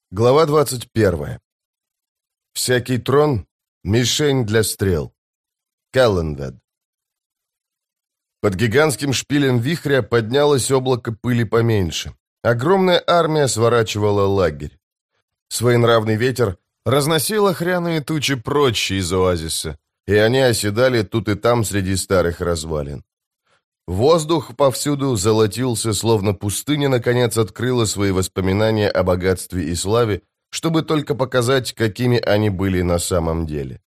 Глава 21. Всякий трон — мишень для стрел. Келленвед. Под гигантским шпилем вихря поднялось облако пыли поменьше. Огромная армия сворачивала лагерь. Своенравный ветер разносил охряные тучи прочь из оазиса, и они оседали тут и там среди старых развалин. Воздух повсюду золотился, словно пустыня наконец открыла свои воспоминания о богатстве и славе, чтобы только показать, какими они были на самом деле.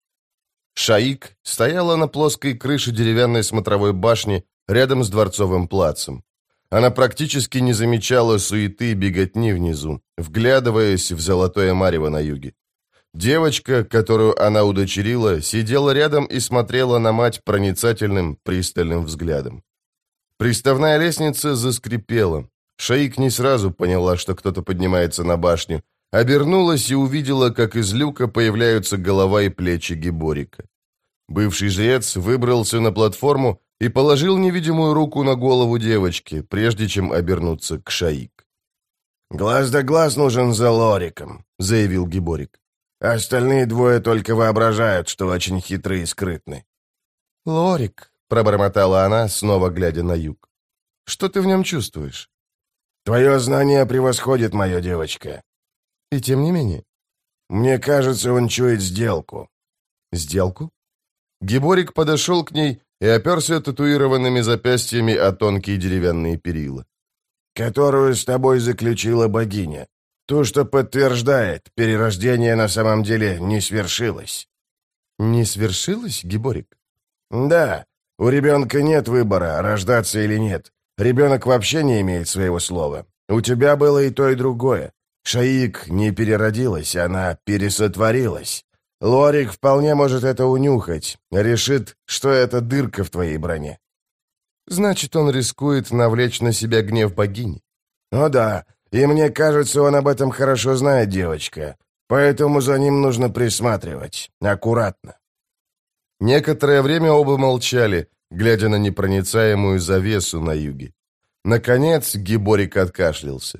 Шаик стояла на плоской крыше деревянной смотровой башни рядом с дворцовым плацем. Она практически не замечала суеты и беготни внизу, вглядываясь в золотое марево на юге. Девочка, которую она удочерила, сидела рядом и смотрела на мать проницательным, пристальным взглядом. Приставная лестница заскрипела. Шаик не сразу поняла, что кто-то поднимается на башню. Обернулась и увидела, как из люка появляются голова и плечи Гиборика. Бывший жрец выбрался на платформу и положил невидимую руку на голову девочки, прежде чем обернуться к Шаик. «Глаз да глаз нужен за Лориком», — заявил Гиборик. «Остальные двое только воображают, что очень хитрые и скрытны». «Лорик», — пробормотала она, снова глядя на юг. «Что ты в нем чувствуешь?» «Твое знание превосходит мое, девочка». «И тем не менее». «Мне кажется, он чует сделку». «Сделку?» Гиборик подошел к ней и оперся татуированными запястьями о тонкие деревянные перила. «Которую с тобой заключила богиня. Ту, что подтверждает, перерождение на самом деле не свершилось». «Не свершилось, Гиборик?» «Да. У ребенка нет выбора, рождаться или нет. Ребенок вообще не имеет своего слова. У тебя было и то, и другое. Шаик не переродилась, она пересотворилась. Лорик вполне может это унюхать, решит, что это дырка в твоей броне». «Значит, он рискует навлечь на себя гнев богини». «О да, и мне кажется, он об этом хорошо знает, девочка. Поэтому за ним нужно присматривать. Аккуратно». Некоторое время оба молчали, глядя на непроницаемую завесу на юге. Наконец Гиборик откашлялся.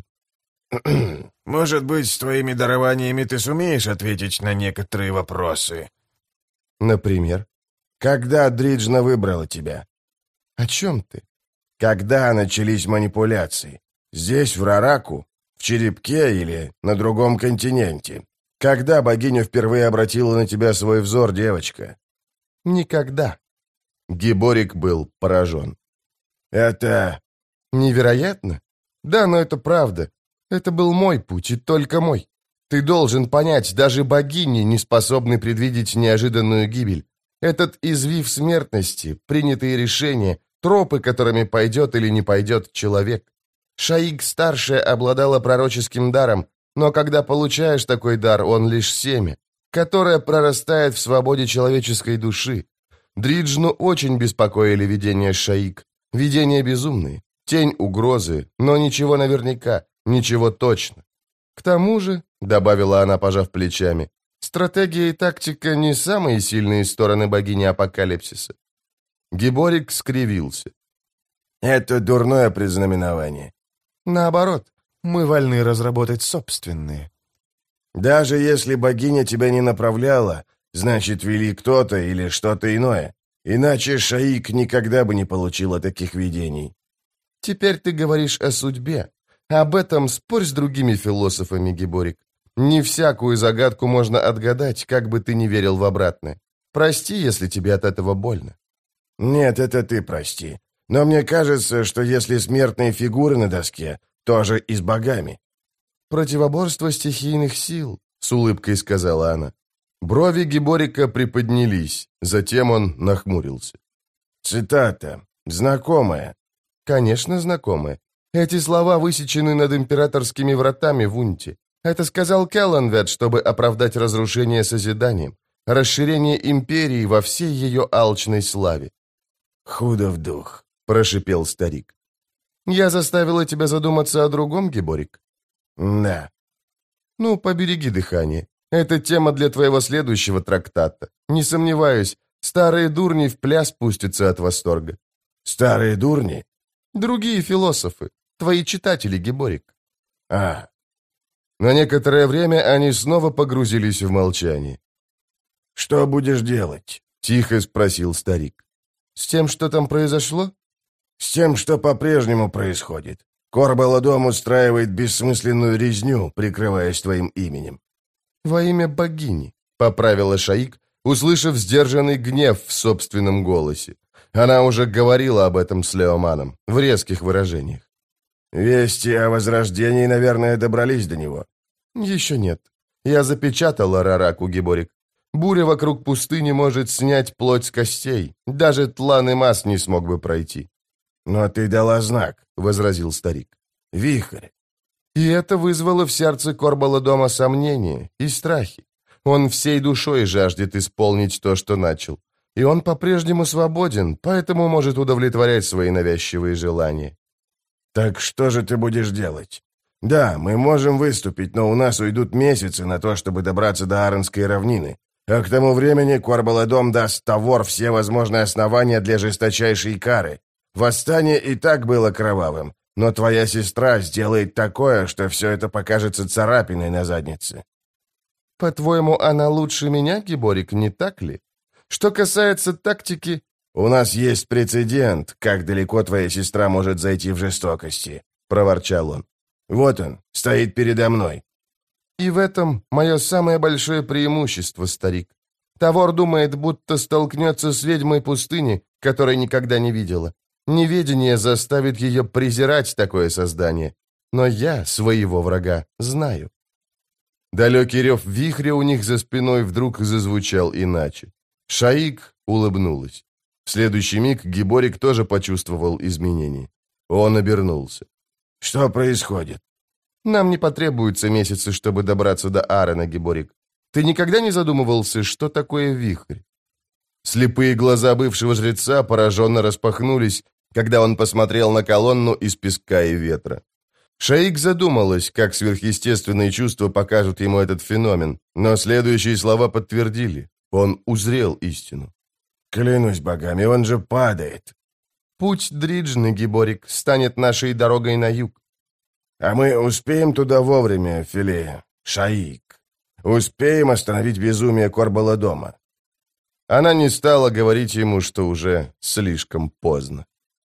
«Может быть, с твоими дарованиями ты сумеешь ответить на некоторые вопросы?» «Например?» «Когда Дриджна выбрала тебя?» «О чем ты?» «Когда начались манипуляции? Здесь, в Рараку? В Черепке или на другом континенте? Когда богиня впервые обратила на тебя свой взор, девочка?» «Никогда». Гиборик был поражен. «Это...» «Невероятно? Да, но это правда. Это был мой путь, и только мой. Ты должен понять, даже богини не способны предвидеть неожиданную гибель. Этот извив смертности, принятые решения, тропы, которыми пойдет или не пойдет человек. Шаик-старшая обладала пророческим даром, но когда получаешь такой дар, он лишь семя, которое прорастает в свободе человеческой души. Дриджну очень беспокоили видения Шаик. Видения безумные, тень угрозы, но ничего наверняка, ничего точно. К тому же, добавила она, пожав плечами, стратегия и тактика не самые сильные стороны богини апокалипсиса. Гиборик скривился. «Это дурное предзнаменование». «Наоборот, мы вольны разработать собственные». «Даже если богиня тебя не направляла, значит, вели кто-то или что-то иное. Иначе Шаик никогда бы не получила таких видений». «Теперь ты говоришь о судьбе. Об этом спорь с другими философами, Гиборик. Не всякую загадку можно отгадать, как бы ты ни верил в обратное. Прости, если тебе от этого больно». «Нет, это ты прости. Но мне кажется, что если смертные фигуры на доске, тоже и с богами». «Противоборство стихийных сил», — с улыбкой сказала она. Брови Гиборика приподнялись, затем он нахмурился. «Цитата. Знакомая». «Конечно, знакомая. Эти слова высечены над императорскими вратами в Унте. Это сказал Келленвед, чтобы оправдать разрушение созиданием, расширение империи во всей ее алчной славе». «Худо в дух», — прошипел старик. «Я заставила тебя задуматься о другом, Гиборик?» «Да». «Ну, побереги дыхание. Это тема для твоего следующего трактата. Не сомневаюсь, старые дурни в пляс пустятся от восторга». «Старые дурни?» «Другие философы. Твои читатели, Гиборик». «А, На некоторое время они снова погрузились в молчание. «Что будешь делать?» — тихо спросил старик. «С тем, что там произошло?» «С тем, что по-прежнему происходит. Корбаладом устраивает бессмысленную резню, прикрываясь твоим именем». «Во имя богини», — поправила Шаик, услышав сдержанный гнев в собственном голосе. Она уже говорила об этом с Леоманом, в резких выражениях. «Вести о возрождении, наверное, добрались до него». «Еще нет. Я запечатала Рараку, Гиборик. Буря вокруг пустыни может снять плоть с костей. Даже Тлан и Мас не смог бы пройти». «Но ты дала знак», — возразил старик. «Вихрь». И это вызвало в сердце Корбаладома сомнения и страхи. Он всей душой жаждет исполнить то, что начал. И он по-прежнему свободен, поэтому может удовлетворять свои навязчивые желания. «Так что же ты будешь делать? Да, мы можем выступить, но у нас уйдут месяцы на то, чтобы добраться до Аронской равнины. А к тому времени Корбаладом даст Тавор все возможные основания для жесточайшей кары. Восстание и так было кровавым, но твоя сестра сделает такое, что все это покажется царапиной на заднице». «По-твоему, она лучше меня, Гиборик, не так ли? Что касается тактики...» «У нас есть прецедент, как далеко твоя сестра может зайти в жестокости», — проворчал он. «Вот он, стоит передо мной». «И в этом мое самое большое преимущество, старик. Тавор думает, будто столкнется с ведьмой пустыни, которой никогда не видела. Неведение заставит ее презирать такое создание. Но я своего врага знаю». Далекий рев вихря у них за спиной вдруг зазвучал иначе. Шаик улыбнулась. В следующий миг Гиборик тоже почувствовал изменения. Он обернулся. «Что происходит?» «Нам не потребуются месяцы, чтобы добраться до Арена, Гиборик. Ты никогда не задумывался, что такое вихрь?» Слепые глаза бывшего жреца пораженно распахнулись, когда он посмотрел на колонну из песка и ветра. Шаик задумалась, как сверхъестественные чувства покажут ему этот феномен, но следующие слова подтвердили. Он узрел истину. «Клянусь богами, он же падает». «Путь Дриджны, Гиборик, станет нашей дорогой на юг». «А мы успеем туда вовремя, Филе, Шаик? Успеем остановить безумие Корбаладома?» Она не стала говорить ему, что уже слишком поздно.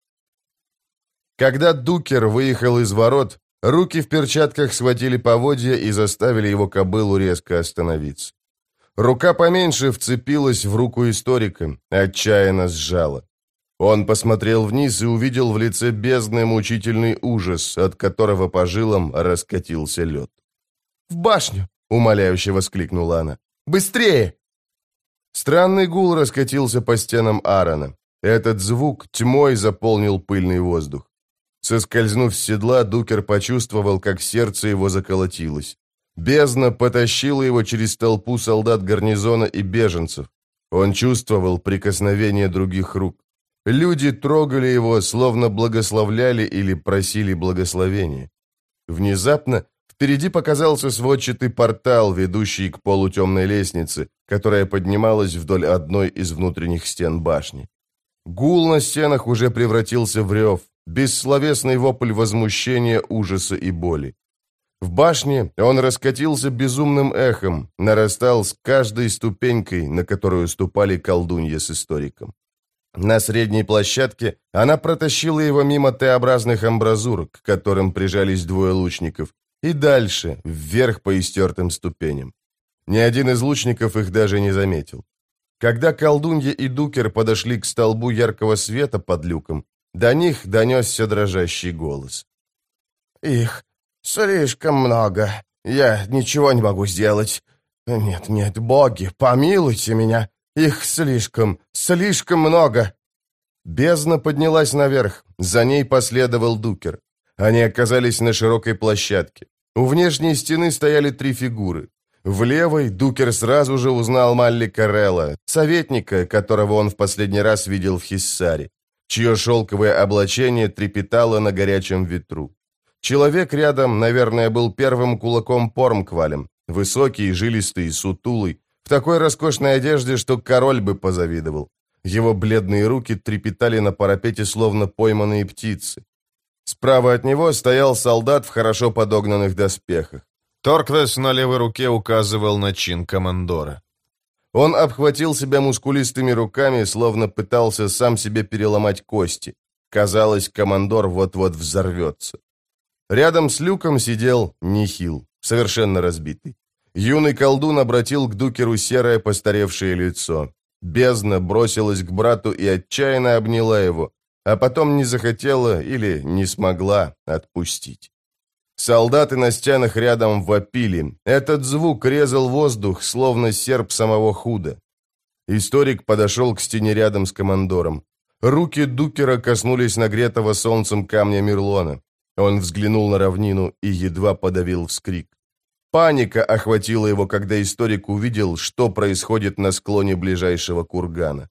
Когда Дукер выехал из ворот, руки в перчатках схватили поводья и заставили его кобылу резко остановиться. Рука поменьше вцепилась в руку историка, отчаянно сжала. Он посмотрел вниз и увидел в лице бездны мучительный ужас, от которого по жилам раскатился лед. «В башню!» — умоляюще воскликнула она. «Быстрее!» Странный гул раскатился по стенам Аарона. Этот звук тьмой заполнил пыльный воздух. Соскользнув с седла, Дукер почувствовал, как сердце его заколотилось. Бездна потащила его через толпу солдат гарнизона и беженцев. Он чувствовал прикосновение других рук. Люди трогали его, словно благословляли или просили благословения. Внезапно впереди показался сводчатый портал, ведущий к полутемной лестнице, которая поднималась вдоль одной из внутренних стен башни. Гул на стенах уже превратился в рев, бессловесный вопль возмущения, ужаса и боли. В башне он раскатился безумным эхом, нарастал с каждой ступенькой, на которую ступали колдунья с историком. На средней площадке она протащила его мимо Т-образных амбразур, к которым прижались двое лучников, и дальше, вверх по истертым ступеням. Ни один из лучников их даже не заметил. Когда колдунья и Дукер подошли к столбу яркого света под люком, до них донесся дрожащий голос. «Их слишком много. Я ничего не могу сделать. Нет, боги, помилуйте меня. Их слишком много». Бездна поднялась наверх. За ней последовал Дукер. Они оказались на широкой площадке. У внешней стены стояли три фигуры. В левой Дукер сразу же узнал Малли Карелла, советника, которого он в последний раз видел в Хиссаре, чье шелковое облачение трепетало на горячем ветру. Человек рядом, наверное, был первым кулаком Пормквалем, высокий, жилистый, сутулый, в такой роскошной одежде, что король бы позавидовал. Его бледные руки трепетали на парапете, словно пойманные птицы. Справа от него стоял солдат в хорошо подогнанных доспехах. Торквес на левой руке указывал на чин командора. Он обхватил себя мускулистыми руками, словно пытался сам себе переломать кости. Казалось, командор вот-вот взорвется. Рядом с люком сидел Нихил, совершенно разбитый. Юный колдун обратил к Дукеру серое постаревшее лицо. Бездна бросилась к брату и отчаянно обняла его, а потом не захотела или не смогла отпустить. Солдаты на стенах рядом вопили. Этот звук резал воздух, словно серп самого Худа. Историк подошел к стене рядом с командором. Руки Дукера коснулись нагретого солнцем камня Мирлона. Он взглянул на равнину и едва подавил вскрик. Паника охватила его, когда историк увидел, что происходит на склоне ближайшего кургана.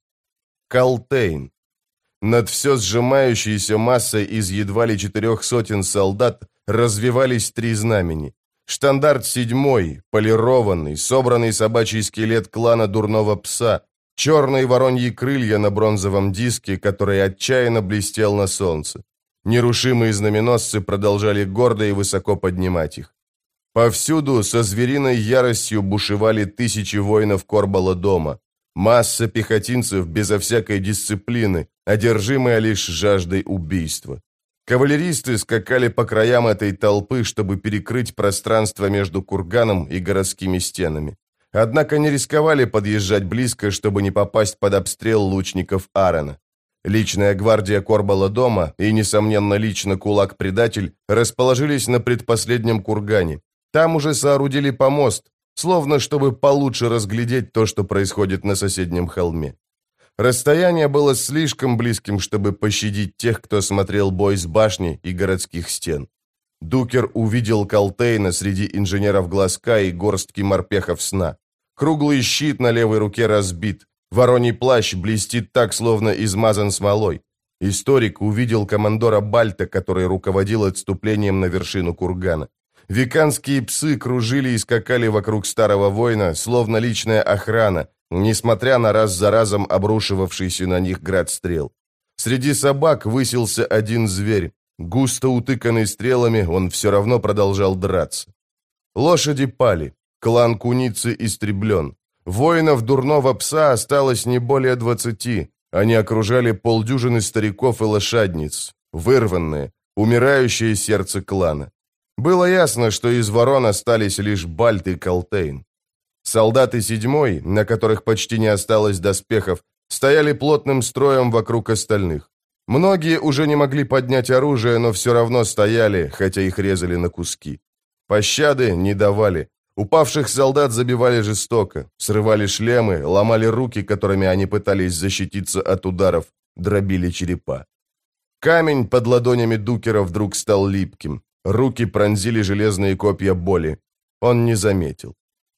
Калтейн. Над все сжимающейся массой из едва ли 400 солдат развивались 3 знамени. Штандарт 7, полированный, собранный собачий скелет клана Дурного Пса, черные вороньи крылья на бронзовом диске, который отчаянно блестел на солнце. Нерушимые знаменосцы продолжали гордо и высоко поднимать их. Повсюду со звериной яростью бушевали тысячи воинов Корбала дома. Масса пехотинцев безо всякой дисциплины, одержимая лишь жаждой убийства. Кавалеристы скакали по краям этой толпы, чтобы перекрыть пространство между курганом и городскими стенами. Однако не рисковали подъезжать близко, чтобы не попасть под обстрел лучников Аарона. Личная гвардия Корбала дома и, несомненно, лично кулак-предатель расположились на предпоследнем кургане. Там уже соорудили помост, словно чтобы получше разглядеть то, что происходит на соседнем холме. Расстояние было слишком близким, чтобы пощадить тех, кто смотрел бой с башни и городских стен. Дукер увидел Калтейна среди инженеров глазка и горстки морпехов сна. Круглый щит на левой руке разбит. Вороний плащ блестит так, словно измазан смолой. Историк увидел командора Бальта, который руководил отступлением на вершину кургана. Веканские псы кружили и скакали вокруг старого воина, словно личная охрана, несмотря на раз за разом обрушивавшийся на них град стрел. Среди собак высился один зверь. Густо утыканный стрелами, он все равно продолжал драться. Лошади пали. Клан Куницы истреблен. Воинов Дурного Пса осталось не более 20. Они окружали полдюжины стариков и лошадниц. Вырванные, умирающее сердце клана. Было ясно, что из ворон остались лишь Бальт и Калтейн. Солдаты 7, на которых почти не осталось доспехов, стояли плотным строем вокруг остальных. Многие уже не могли поднять оружие, но все равно стояли, хотя их резали на куски. Пощады не давали. Упавших солдат забивали жестоко, срывали шлемы, ломали руки, которыми они пытались защититься от ударов, дробили черепа. Камень под ладонями Дукера вдруг стал липким. Руки пронзили железные копья боли. Он не заметил.